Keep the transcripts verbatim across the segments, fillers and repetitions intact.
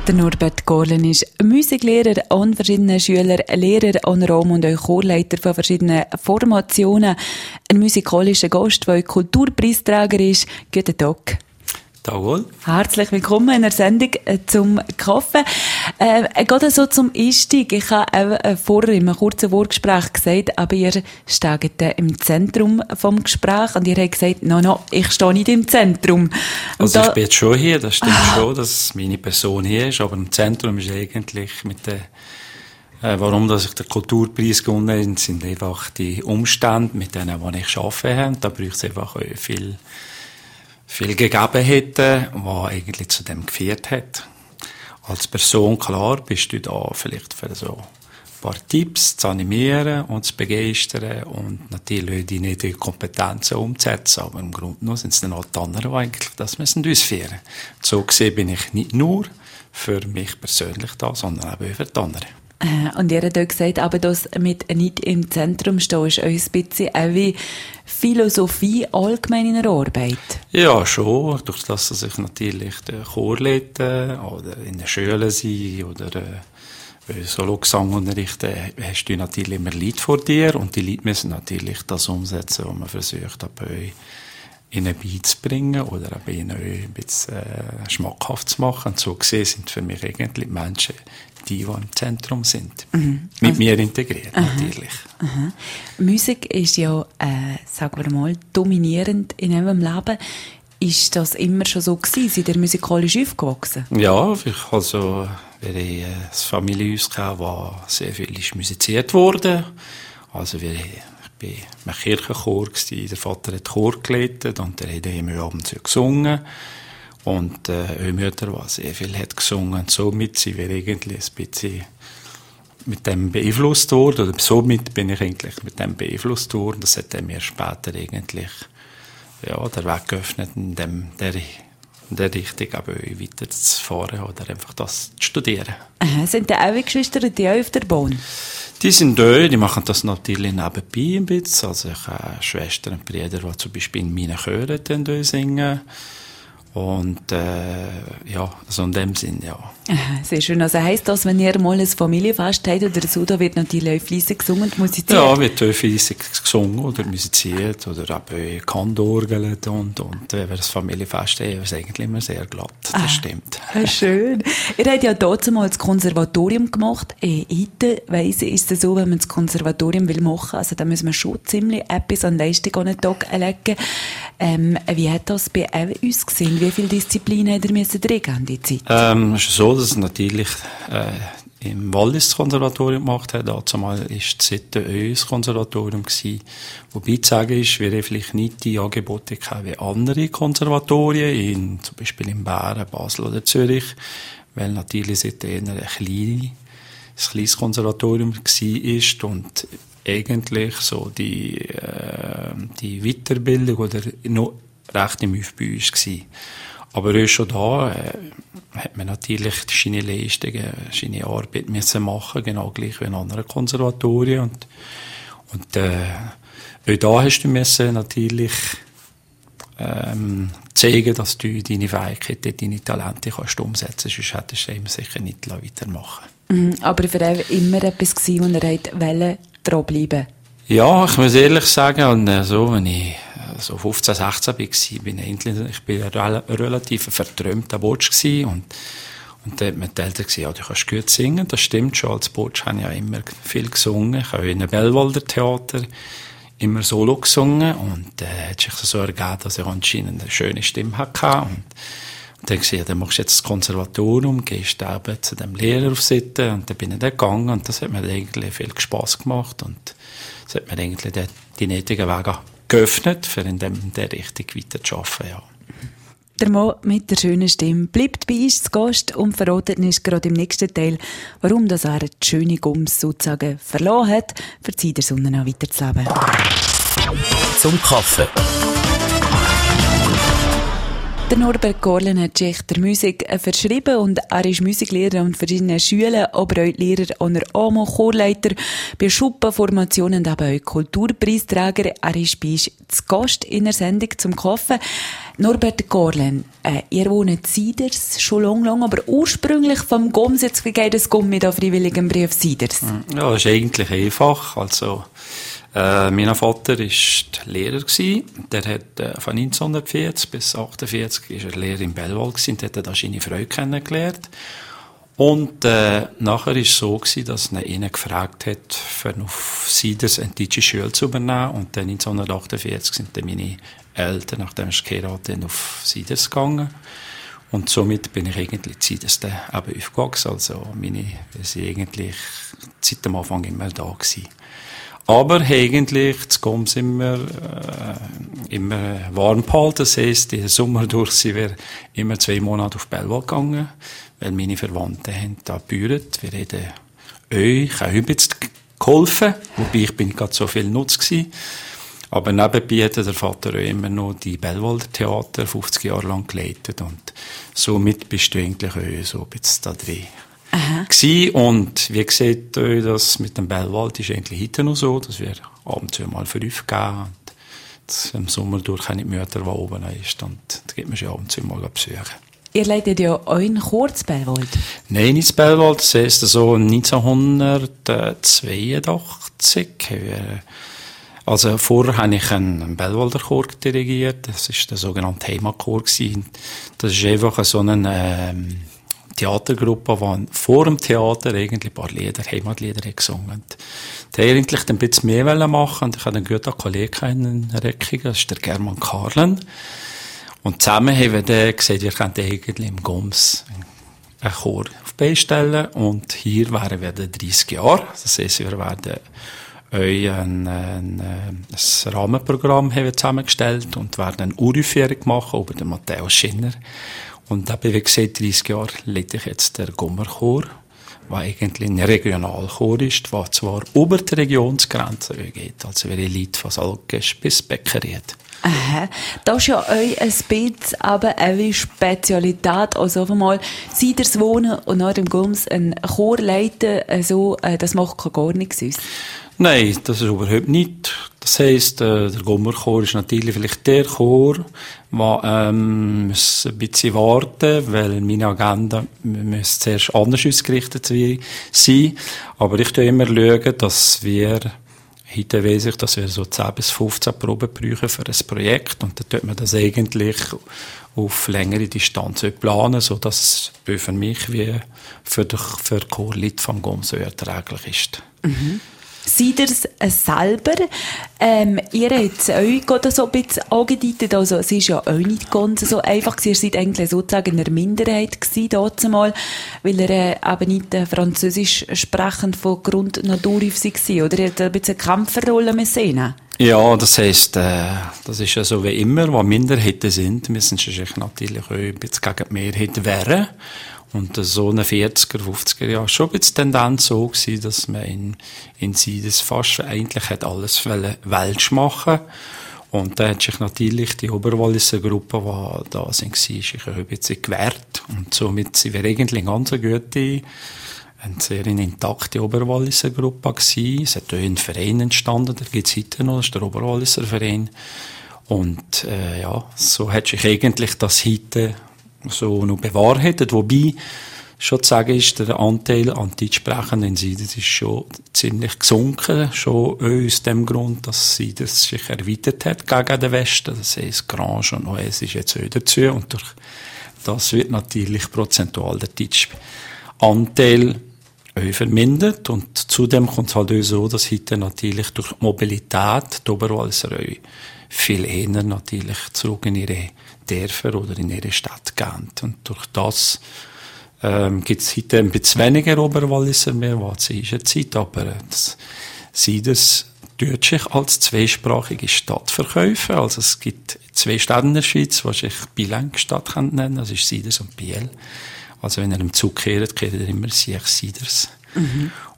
Der Norbert Gorlen ist Musiklehrer an verschiedenen Schüler, Lehrer an Rom und auch Chorleiter von verschiedenen Formationen. Ein musikalischer Gast, der Kulturpreisträger ist. Guten Tag. Tag. Herzlich willkommen in der Sendung zum Kaffee. Äh, gerade so zum Einstieg. Ich habe äh, vorher in einem kurzen Wortgespräch gesagt, aber ihr steht äh, im Zentrum vom Gespräch und ihr habt gesagt, no, no, ich stehe nicht im Zentrum. Und also da, ich bin jetzt schon hier, das stimmt ah. schon, dass meine Person hier ist, aber im Zentrum ist eigentlich mit der äh, warum dass ich den Kulturpreis gewonnen habe, sind einfach die Umstände, mit denen die ich arbeite. Da braucht es einfach viel viel gegeben hätte, was eigentlich zu dem geführt hat. Als Person, klar, bist du da vielleicht für so ein paar Tipps zu animieren und zu begeistern und natürlich die nötigen Kompetenzen umzusetzen. Aber im Grunde genommen sind es dann halt die anderen, die eigentlich das müssen ausführen. So gesehen bin ich nicht nur für mich persönlich da, sondern auch für die anderen. Und ihr habt auch gesagt, aber das mit nicht im Zentrum stehen ist euch ein bisschen auch wie Philosophie allgemein in der Arbeit? Ja, schon. Durch das, dass ich natürlich den Chor leite oder in der Schule sein oder äh, Solo-Gesang unterrichten, hast du natürlich immer Leute vor dir und die Leute müssen natürlich das umsetzen, was man versucht, aber ihnen beizubringen oder aber ihnen ein bisschen äh, schmackhaft zu machen. Und so gesehen sind für mich eigentlich Menschen, die, die im Zentrum sind. Mhm. Mit also, mir integriert, aha, natürlich. Aha. Musik ist ja, äh, sagen wir mal, dominierend in eurem Leben. Ist das immer schon so gewesen? Seid ihr musikalisch aufgewachsen? Ja, ich, also, wenn ich äh, das Familienhaus hatte, wo sehr viel ist musiziert wurde. Also, wir, ich war im Kirchenchor, der Vater hat Chor geleitet und der hat immer abends gesungen. Und äh, Mütter, die sehr viel hat gesungen, und somit sind wir eigentlich ein bisschen mit dem beeinflusst worden, oder somit bin ich eigentlich mit dem beeinflusst worden. Das hat mir später eigentlich ja, der Weg geöffnet, in dem, der, in der Richtung aber weiterzufahren oder einfach das zu studieren. Aha, sind da auch Geschwister, die auch auf der Bahn? Die sind da, die machen das natürlich nebenbei ein bisschen. Also ich habe Schwestern und Brüder, die zum Beispiel in meinen Chören singen. Und äh, ja, also in dem Sinn, ja. Aha, sehr schön. Also heisst das, wenn ihr mal ein Familienfest habt oder so, da wird natürlich auch fleissig gesungen und musiziert? Ja, wird auch fleissig gesungen oder musiziert oder eben gehandorgelt und, und äh, wenn das Familienfest ist, ist es eigentlich immer sehr glatt, das ah, stimmt. Schön. Ihr habt ja dazu mal das Konservatorium gemacht. Äh, heute, weiss ich, ist es so, wenn man das Konservatorium will machen, also da müssen wir schon ziemlich etwas an Leistung an den Tag legen. Ähm, wie hat das bei uns gesehen? Wie viele Disziplinen habt ihr müssen regeln in dieser Zeit? Ähm, es ist so, dass es natürlich äh, im Wallis das Konservatorium gemacht hat. Dazu mal war die Sitte das Konservatorium gewesen. Wobei zu sagen ist, wir haben vielleicht nicht die Angebote gehabt wie andere Konservatorien, in, zum Beispiel in Bern, Basel oder Zürich, weil natürlich Sitte eher ein kleines, ein kleines Konservatorium war und eigentlich so die, äh, die Weiterbildung oder noch recht im Aufbau war. Aber auch schon da äh, hat man natürlich seine Leistungen, seine Arbeit müssen machen, genau gleich wie in anderen Konservatorien. Und, und äh, auch da hast du müssen natürlich ähm, zeigen, dass du deine Fähigkeiten, deine Talente kannst umsetzen kannst, sonst hättest du immer sicher nicht weitermachen lassen. Aber für euch immer etwas gewesen, wo ihr wollt, dranbleiben? Ja, ich muss ehrlich sagen, und äh, so, wenn ich so fünfzehn, sechzehn war, bin ich, ich bin ein relativ verträumter Botsch gewesen und, und da hat mir die Eltern gesagt, ja, du kannst gut singen, das stimmt schon, als Botsch habe ich ja immer viel gesungen, ich habe in einem Bellwalder Theater immer Solo gesungen und äh, hat sich so ergeben, dass ich anscheinend eine schöne Stimme hatte und, und dann habe ich gesagt, dann machst du jetzt das Konservatorium, gehst eben zu dem Lehrer auf Seite und dann bin ich da gegangen und das hat mir eigentlich viel Spass gemacht und das hat mir eigentlich die, die nötigen Wege geöffnet, für in, dem, in der Richtung weiter zu arbeiten, ja. Der Mann mit der schönen Stimme bleibt bei uns zu Gast und verratet uns gerade im nächsten Teil, warum das er die schöne Gums sozusagen verloren hat, für die Zeit der Sonne auch weiterzuleben. Zum Kaffee. Der Norbert Gorlen hat sich der Musik verschrieben und er ist Musiklehrer an verschiedenen Schulen, aber auch Lehrer an der O M O, Chorleiter bei Schuppenformationen und eben auch Kulturpreisträger. Er ist bei uns zu Gast in der Sendung zum Kaffee. Norbert Gorlen, äh, ihr wohnt in Sieders schon lange, lang, aber ursprünglich vom Goms, jetzt geht es Gomm mit auf freiwilligem Brief Sieders. Ja, das ist eigentlich einfach. Also, Äh, mein Vater war Lehrer gsi. Der hat äh, von neunzehnhundertvierzig bis achtundvierzig ist er Lehrer in Bellwald gsi und hat da seine Frau kennengelernt. Und äh, nachher ist es so gsi, dass er ihn gefragt hat, für auf Sieders eine deutsche Schule zu übernehmen. Und dann neunzehnhundertachtundvierzig sind dann meine Eltern, nachdem sie geheiratet haben, auf Sieders gegangen. Und somit bin ich eigentlich Sieders dann eben aufgewachsen. Also meine, wir sind eigentlich seit dem Anfang immer da gsi. Aber eigentlich, zu Gomm sind wir äh, immer warm gehalten. Das heisst, den Sommer durch sind wir immer zwei Monate auf Bellwald gegangen, weil meine Verwandten haben da gebührt. Wir haben euch, ich habe ein bisschen geholfen, wobei ich bin gerade so viel Nutz gewesen. Aber nebenbei hat der Vater auch immer noch die Bellwalder Theater fünfzig Jahre lang geleitet und somit bist du eigentlich auch so ein bisschen da drin. Aha. Und wie gesagt, das mit dem Bellwald ist eigentlich heute noch so, dass wir abends mal für uns gehen und im Sommer durch keine Mütter, die oben ist, und da geht man schon abends mal besuchen. Ihr leitet ja euren Chor zu Bellwald? Nein, nicht zu Bellwald, das heisst so neunzehnhundertzweiundachtzig. Also vorher habe ich einen Bellwalder Chor dirigiert, das war der sogenannte Heimatchor. Das ist einfach so ein ähm, Theatergruppe, die vor dem Theater eigentlich ein paar Lieder, Heimatlieder gesungen. Die wollten eigentlich ein bisschen mehr machen und ich hatte einen guten Kollegen in Reckigen, das ist der German Karlen. Und zusammen haben wir dann gesagt, wir könnten eigentlich im Goms einen Chor auf die Beine stellen und hier wären wir dann dreißig Jahre. Das heisst, wir werden euch ein, ein, ein Rahmenprogramm haben wir zusammengestellt und werden eine Uraufführung machen über den Matthäus Schinner. Und eben, wie gesagt, dreißig Jahre leite ich jetzt der Gommerchor, der eigentlich ein Regionalchor ist, der zwar über die Regionsgrenze geht, also wie Leute von Salkesch bis Beckeried. Aha. Das ist ja euch ein bisschen aber eine Spezialität. Also auf einmal Sieders wohnen und nach dem Goms einen Chor leiten, also, das macht gar nichts aus. Nein, das ist überhaupt nicht. Das heisst, äh, der Gommerchor ist natürlich vielleicht der Chor, der ähm, muss ein bisschen warten, weil meine Agenda muss zuerst anders ausgerichtet sein. Aber ich schaue immer, schauen, dass wir, heute weiss ich, dass wir so zehn bis fünfzehn Proben brauchen für ein Projekt. Und dann tut man das eigentlich auf längere Distanz planen, sodass es für mich wie für die, für die Chorleute vom Goms erträglich ist. Mhm. Sieders selber, ähm, ihr habt es euch gerade so ein bisschen angedeutet, also es ist ja auch nicht ganz so einfach gewesen, ihr seid eigentlich sozusagen in der Minderheit gewesen, dazumal, weil ihr äh, eben nicht äh, französisch sprechend von Grund Natur auf war, oder ihr habt ein bisschen eine Kämpferrolle müssen. Ja, das heisst, äh, das ist ja so wie immer, wo Minderheiten sind, müssen sie sich natürlich auch ein bisschen gegen die Mehrheit wehren. Und so in den vierziger, fünfziger Jahren schon ein bisschen Tendenz so gewesen, dass man in, in Sieders fast eigentlich hat alles welsch machen. Und da hat sich natürlich die Oberwalliser Gruppe, die da sind, sich ein bisschen gewehrt. Und somit sind wir eigentlich eine ganz gute, eine sehr intakte Oberwalliser Gruppe gewesen. Es hat auch ein Verein entstanden, der gibt es heute noch, das ist der Oberwalliser Verein. Und, äh, ja, so hat sich eigentlich das heute so noch bewahrheitet, wobei schon zu sagen ist, der Anteil an Deutschsprechenden in Sieders ist schon ziemlich gesunken, schon aus dem Grund, dass Sieders sich erweitert hat gegen den Westen, das heisst Grange und Oes ist jetzt auch dazu und durch das wird natürlich prozentual der deutsche Anteil auch vermindert und zudem kommt es halt auch so, dass heute natürlich durch Mobilität die Oberwalliser auch viel eher natürlich zurück in ihre Dörfer oder in ihre Stadt gehen. Und durch das ähm, gibt es heute ein bisschen weniger Oberwalliser mehr, was es ist eine Zeit, aber das Sieders tut sich als zweisprachige Stadt verkaufen. Also es gibt zwei Städte in der Schweiz, die sich Bilang-Stadt nennen, das ist Sieders und Biel. Also wenn ihr im Zug kehrt, kehrt ihr immer sich Sieders. Mhm.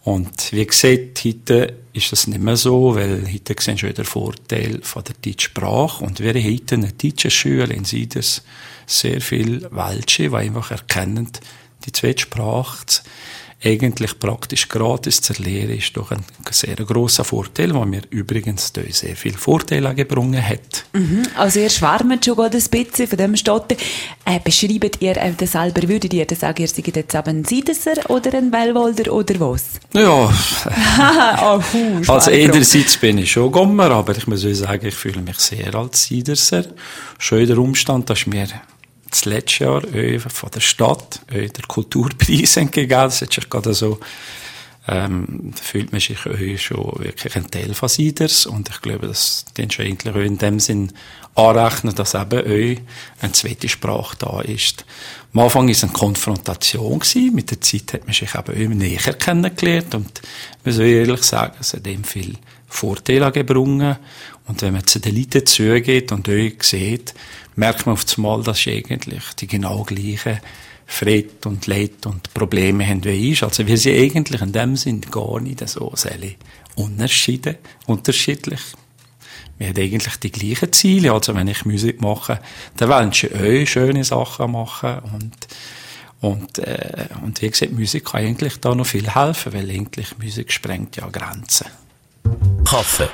Und wie gesagt, heute ist das nicht mehr so, weil heute sehen wir den Vorteil von der deutschen Sprache. Und wir haben heute in der deutschen Schule in Siders sehr viel Welche, die einfach erkennen, die zweite Sprache eigentlich praktisch gratis zu lernen, ist doch ein sehr grosser Vorteil, der mir übrigens sehr viele Vorteile gebracht hat. Mhm. Also ihr schwärmt schon gerade ein bisschen von dem Stotten. Äh, beschreibt ihr äh, das selber, würdet ihr das sagen, ihr seid jetzt eben ein Siderser oder ein Wellwalder oder was? Ja, oh, hu, also einerseits bin ich schon Gommer, aber ich muss sagen, ich fühle mich sehr als Siderser. Schon der Umstand, dass mir das letzte Jahr von der Stadt der Kulturpreis entgegeben. Das ist sich gerade so, ähm, da fühlt man sich schon wirklich ein Teil von Siders. Und ich glaube, das den schon eigentlich auch in dem Sinn anrechnen, dass eben euch eine zweite Sprache da ist. Am Anfang war es eine Konfrontation gewesen. Mit der Zeit hat man sich eben auch näher kennengelernt. Und man soll ehrlich sagen, es hat ihm viel Vorteile gebracht. Und wenn man zu den Leuten zugeht und euch sieht, merkt man auf einmal, dass sie eigentlich die genau gleichen Fried und Leid und Probleme haben wie ich. Also wir sind eigentlich in dem Sinn gar nicht so sehr Unterschiede, unterschiedlich. Wir haben eigentlich die gleichen Ziele. Also wenn ich Musik mache, dann wollen sie euch schöne Sachen machen und und, äh, und wie gesagt, Musik kann eigentlich da noch viel helfen, weil eigentlich Musik sprengt ja Grenzen. Kaffee.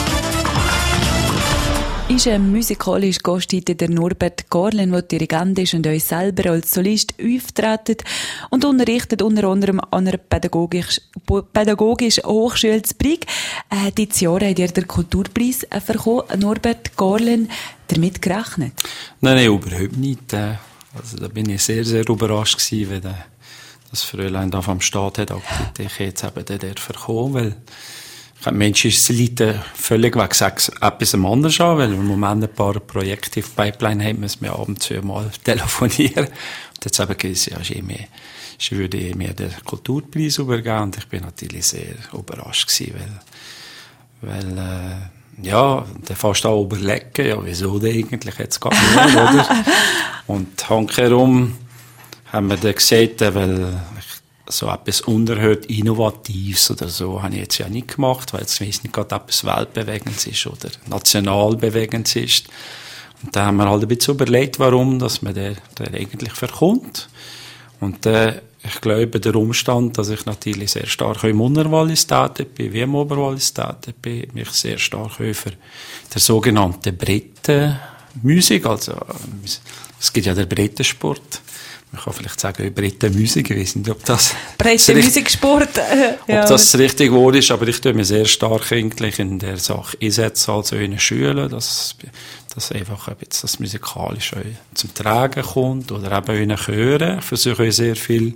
Ist ein musikalisch Gast heute der Norbert Gorlen, der Dirigent ist und uns selber als Solist auftritt und unterrichtet unter anderem an einer pädagogisch, pädagogischen Hochschule zu Brig. Äh, dieses Jahr hat ihr den Kulturpreis äh, bekommen. Norbert Gorlen, damit gerechnet? Nein, nein, überhaupt nicht. Äh, also da bin ich sehr, sehr überrascht gewesen, wenn der, das Fräulein da vom Staat hat gesagt, ich jetzt eben den der bekommen, weil Menschen leiten völlig weg, sechs etwas anderes an, weil wir im Moment ein paar Projekte auf Pipeline haben, müssen wir abends mal telefonieren. Und jetzt eben gesagt, ja, ich, mehr, ich würde mir den Kulturpreis übergeben und ich bin natürlich sehr überrascht gewesen, weil, weil, äh, ja, dann fast auch überlegen, ja, wieso denn eigentlich jetzt gar nicht, oder? Und handherum haben wir dann gesagt, weil ich so etwas unerhört Innovatives oder so habe ich jetzt ja nicht gemacht, weil es nicht gerade etwas Weltbewegendes ist oder Nationalbewegendes ist. Und da haben wir halt ein bisschen überlegt, warum, dass man der, der eigentlich verkommt. Und äh, ich glaube, der Umstand, dass ich natürlich sehr stark im Unterwallis tätig bin, wie im Oberwallis tätig bin, mich sehr stark für der sogenannte Breitenmusik, also es gibt ja den Breitensport. Man kann vielleicht sagen, Breitenmusik, ich weiß nicht, ob das... Breitenmusiksport. Ja. Ob das das richtige Wort ist, aber ich tue mich sehr stark eigentlich in der Sache einsetzen, also in den Schulen, dass, dass einfach ein bisschen das Musikalische zum Tragen kommt, oder eben in den Chören. Ich versuche sehr viel,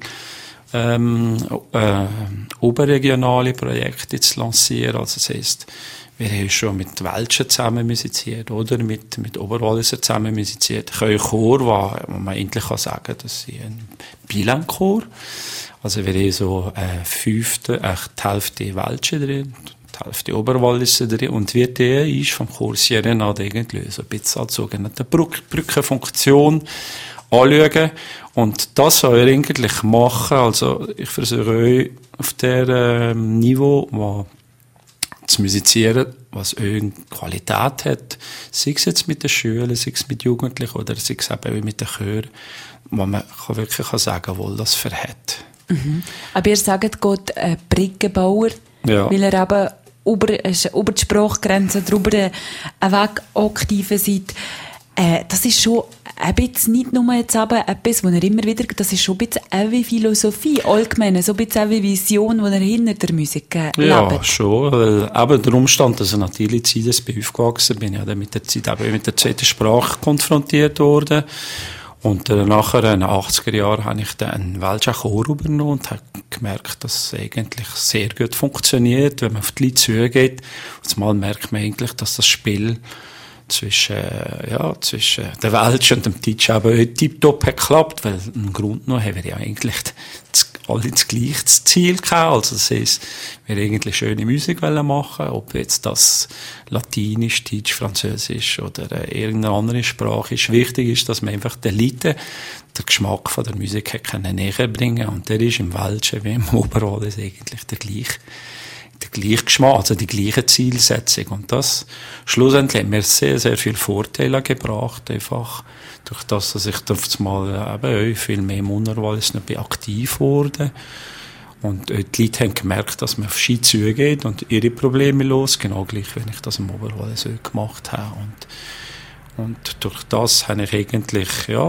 ähm, äh, oberregionale Projekte zu lancieren, also das heisst, wir haben schon mit Welschen zusammen musiziert, oder? Mit, mit Oberwalliser zusammen musiziert. Ich habe einen Chor, wo man eigentlich kann sagen, das ist ein Bilanchor. Also wir haben so eine fünfte, äh, die Hälfte Welsche drin, die Hälfte Oberwalliser drin. Und wir die ist vom Chor Serenade irgendwie so ein bisschen als sogenannte Brück, Brückenfunktion anschauen. Und das soll er eigentlich machen. Also ich versuche euch auf der ähm, Niveau, wo zu musizieren, was eine Qualität hat, sei es jetzt mit den Schülern, sei es mit Jugendlichen oder sei es eben mit den Chören, wo man wirklich kann sagen, wohl das verhält. Mhm. Aber ihr sagt Gott äh, Brückenbauer, ja, weil ihr eben über, äh, über die Sprachgrenze drüber äh, weg aktiv seid. Äh, das ist schon ein bisschen, nicht nur jetzt aber etwas, wo er immer wieder, das ist schon ein bisschen eine Philosophie, allgemein, so ein bisschen eine Vision, die er hinter der Musik äh, ja, lebt. Ja, schon, weil eben der Umstand, dass er natürlich die Zeit bei aufgewachsen bin, ja dann mit der Zeit eben mit der zweiten Sprache konfrontiert worden. Und äh, nachher, in den achtziger Jahren, habe ich dann einen welschen Chor übernommen und habe gemerkt, dass es eigentlich sehr gut funktioniert, wenn man auf die Leute zugeht. Und zumal merkt man eigentlich, dass das Spiel zwischen, ja, zwischen der Welsch und dem Deutsch aber tiptop hat geklappt, weil im Grunde genommen haben wir ja eigentlich das alle das gleiche Ziel gehabt. Also das heisst, wir eigentlich schöne Musik wollen machen, ob jetzt das Latinisch, Deutsch, Französisch oder äh, irgendeine andere Sprache ist. Wichtig ist, dass man einfach den Leuten den Geschmack von der Musik können näher bringen. Und der ist im Welschen wie im Oberwallis eigentlich der gleiche. Der gleiche Geschmack, also die gleiche Zielsetzung. Und das, schlussendlich hat mir sehr, sehr viele Vorteile gebracht, einfach durch das, dass ich auf mal eben viel mehr im Unterwallis nicht aktiv wurde. Und die Leute haben gemerkt, dass man auf Ski zugeht und ihre Probleme los, genau gleich, wenn ich das im Oberwallis gemacht habe. Und, und durch das habe ich eigentlich, ja,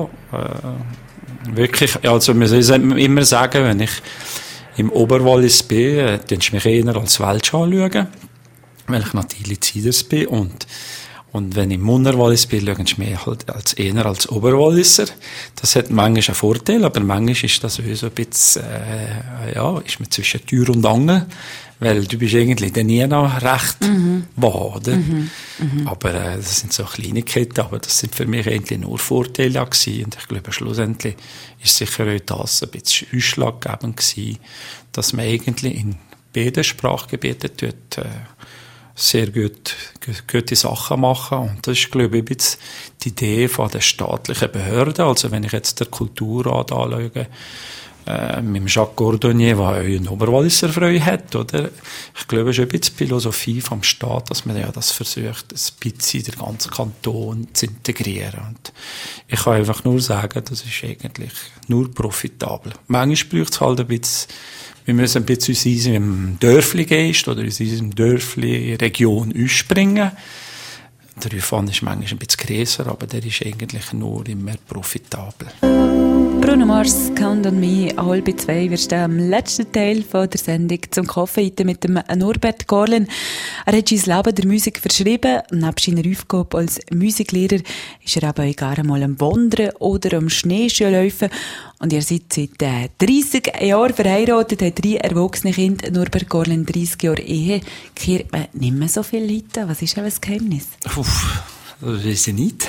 äh, wirklich, also man soll immer sagen, wenn ich im Oberwallis bin, äh, dann ist mich eher als Welsch anschauen, weil ich natürlich Ziders bin. Und, und wenn ich im Unterwallis bin, schauen sie mich halt als, eher als Oberwalliser. Das hat manchmal einen Vorteil, aber manchmal ist das so ein bisschen, äh, ja, ist man zwischen Tür und Angel, weil du bist eigentlich dann nie noch recht mhm. wahr, oder? Mhm. Mhm. Aber äh, das sind so Kleinigkeiten, aber das sind für mich eigentlich nur Vorteile gewesen. Und ich glaube, schlussendlich ist sicher auch das ein bisschen ausschlaggebend gewesen, dass man eigentlich in beiden Sprachgebieten dort, äh, sehr gut, gute Sachen machen. Und das ist, glaube ich, ein bisschen die Idee von der staatlichen Behörden. Also, wenn ich jetzt den Kulturrat anschaue, äh, mit dem Jacques Cordonnier, der auch einen Oberwalliser Freu hat, oder? Ich glaube, es ist ein bisschen die Philosophie vom Staat, dass man ja das versucht, ein bisschen in den ganzen Kanton zu integrieren. Und ich kann einfach nur sagen, das ist eigentlich nur profitabel. Manchmal braucht es halt ein bisschen, wir müssen ein bisschen aus unserem Dörfli gehen oder aus unserem Dörfli Region ausspringen. Der Aufwand ist manchmal ein bisschen grösser, aber der ist eigentlich nur immer profitabel. Bruno Mars, Count on Me, halb zwei. Wir stehen am letzten Teil von der Sendung zum Kaffee mit dem Norbert Gorlen. Er hat sein Leben der Musik verschrieben. Neben seiner Aufgabe als Musiklehrer ist er eben gerne mal am Wandern oder am Schneeschuhlaufen. Und ihr seid seit äh, dreissig Jahren verheiratet, habt drei erwachsene Kinder. Norbert Gorlen, dreissig Jahre Ehe. Kehrt man nicht mehr so viele Leute? Was ist das Geheimnis? Uff, das weiß ich nicht.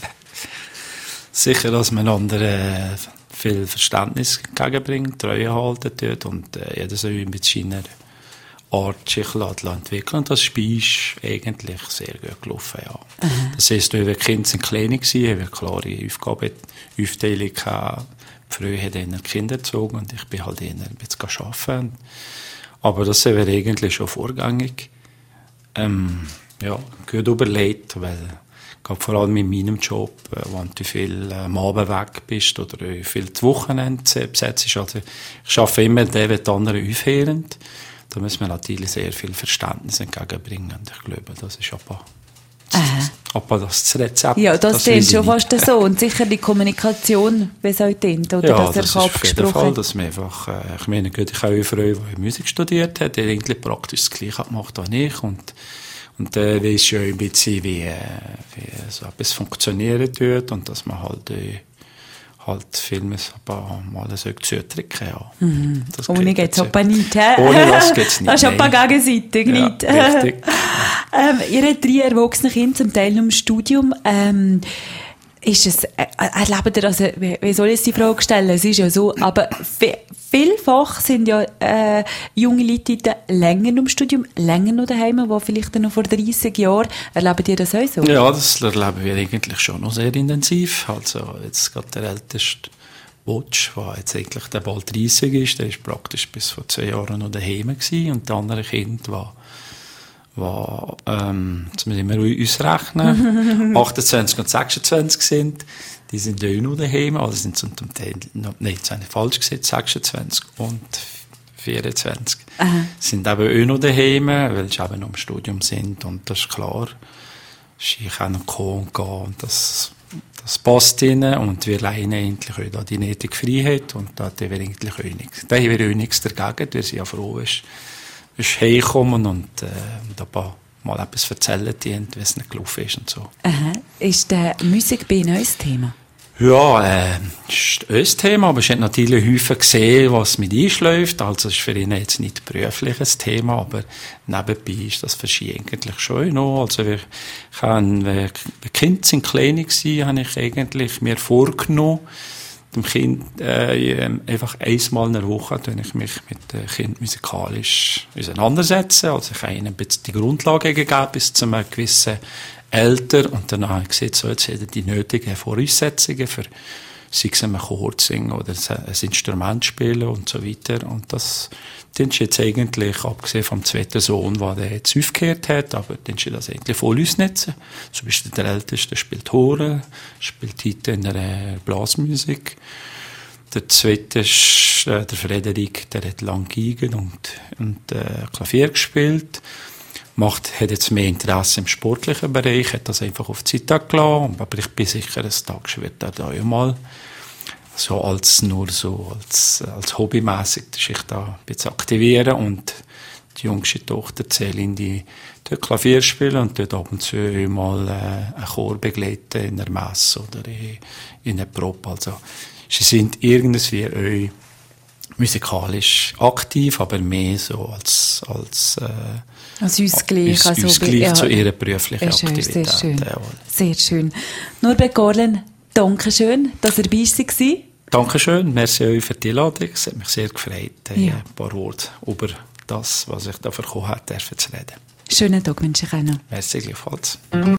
Sicher, dass man anderen viel Verständnis entgegenbringt, Treue halten tut und äh, jeder soll mit seiner Art sich entwickeln. Und das Spiel ist eigentlich sehr gut gelaufen, ja. Mhm. Das heisst, wenn die Kinder klein waren, haben wir eine klare Aufgabe, Aufteilung gehabt. Früher hat einer Kinder erzogen und ich bin halt eher ein bisschen arbeiten. Aber das wäre eigentlich schon vorgängig. Ähm, ja, gut überlegt, weil vor allem in meinem Job, wenn du viel am Abend weg bist oder viel zu Wochenende besetzt. Also ich arbeite immer den, der die anderen aufhören. Da muss man natürlich sehr viel Verständnis entgegenbringen. Und ich glaube, das ist aber, aber das, das Rezept. Ja, das klingt schon fast so. Und sicher die Kommunikation, wie es heute klingt, oder? Ja, dass das ist auf jeden Fall, dass man einfach, ich meine, ich habe eine Frau, die Musik studiert hat, die eigentlich praktisch das Gleiche gemacht wie ich. Und Und äh, weiss ja ein bisschen, wie, äh, wie so etwas funktionieren tut und dass man halt, äh, halt Filme mal so zudrücken, ja. Mhm. Ohne geht's aber nicht, hä? Ohne das geht's nicht. Das ist aber gegenseitig ja, nicht. Richtig. ähm, ihr habt drei erwachsene Kinder, zum Teil im Studium. Ähm, ist es, äh, erlebt ihr, also, wie, wie soll ich die Frage stellen? Es ist ja so, aber vielfach sind ja äh, junge Leute länger im Studium, länger noch daheim, wo vielleicht noch vor dreissig Jahren. Erlebt ihr das auch so? Ja, das erleben wir eigentlich schon noch sehr intensiv. Also jetzt gerade der älteste Butch, der jetzt eigentlich der bald dreissig ist, der ist praktisch bis vor zwei Jahren noch daheim gewesen. Und der andere Kind war war, ähm, jetzt müssen wir uns rechnen, achtundzwanzig und sechsundzwanzig sind, die sind ja auch noch daheim, also sind zum Teil, nein, jetzt habe ich falsch gesagt, sechsundzwanzig und vierundzwanzig Aha. sind eben auch noch daheim, weil sie eben noch im Studium sind und das ist klar, sie können kommen und gehen und das, das passt ihnen und wir leiden eigentlich auch da die nötige Freiheit und da haben wir eigentlich auch nichts, da haben wir auch nichts dagegen, weil sie ja froh ist, ist heimgekommen und äh, da mal etwas erzählen, wie es nicht gelaufen ist und so. Aha. Ist die Musik bei Ihnen ein Thema? Ja, äh, ist ein Thema, aber es hat natürlich häufig gesehen, was mit einschläft. Also es ist für ihn jetzt nicht beruflich ein Thema, aber nebenbei ist das für sie eigentlich schon noch. Also wir haben, wenn die Kinder sind klein gewesen, habe ich eigentlich mir vorgenommen, dem Kind äh, einfach einmal in der Woche tue ich mich mit dem Kind musikalisch auseinandersetzen. Also ich habe ihnen ein bisschen die Grundlage gegeben bis zu einem gewissen Alter und dann habe ich gesagt, so jetzt hätten die nötigen Voraussetzungen für sei es ein Chord singen oder ein Instrument spielen und so weiter. Und das den ist jetzt eigentlich, abgesehen vom zweiten Sohn, der der jetzt aufgehört hat, aber den ist das eigentlich voll ausnutzen. Zum Beispiel der Älteste spielt Horn, spielt heute in der Blasmusik. Der zweite ist äh, der Frederik, der hat lang Geigen und, und äh, Klavier gespielt. Macht, hat jetzt mehr Interesse im sportlichen Bereich, hat das einfach auf die Seite gelassen. Aber ich bin sicher, eines Tages wird er da auch mal so als, nur so, als, als hobbymässig sich da ein bisschen aktivieren. Und die jüngste Tochter Celine, die dort Klavier spielen und dort ab und zu mal äh, einen Chor begleiten in einer Messe oder in, in einer Probe. Also, sie sind irgendwie auch musikalisch aktiv, aber mehr so als, als, äh, als Ausgleich, als also, Ausgleich ja, zu ihrer beruflichen schön, Aktivität. Sehr schön. Ja. Sehr schön. Norbert Gorlen, danke schön, dass ihr dabei war. Dankeschön, merci euch für die Einladung. Es hat mich sehr gefreut, Ja. ein paar Worte über das, was ich da bekommen habe, zu reden. Schönen Tag wünsche ich auch noch. Merci gleichfalls.